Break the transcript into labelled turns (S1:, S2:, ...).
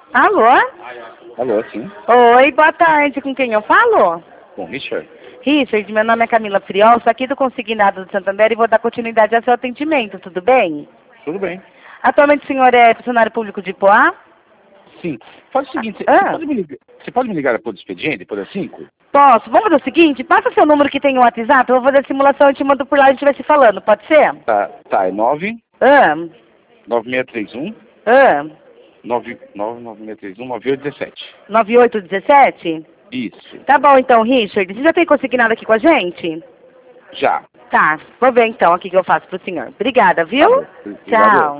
S1: Alô?
S2: Alô, sim.
S1: Oi, boa tarde. Com quem eu falo?
S2: Bom, Richard.
S1: Richard, meu nome é Camila Friol, sou aqui do Consignado do Santander e vou dar continuidade ao seu atendimento, tudo bem?
S2: Tudo bem?
S1: Atualmente o senhor é funcionário público de Poá?
S2: Sim. Faz o seguinte,
S1: Ah,
S2: você pode me ligar depois do expediente, depois das 5?
S1: posso. Vamos fazer o seguinte, passa seu número que tem no WhatsApp, eu vou fazer a simulação e te mando por lá e a gente vai se falando, pode ser?
S2: Tá, é 9
S1: Ah,
S2: 9631
S1: ah,
S2: 9631 9817.
S1: 9817?
S2: Isso.
S1: Tá bom então, Richard. Você já tem consignado aqui com a gente?
S2: Já.
S1: Tá, vou ver então aqui que eu faço pro senhor. Obrigada,
S2: Tá
S1: viu?
S2: bom. Obrigado.
S1: Tchau.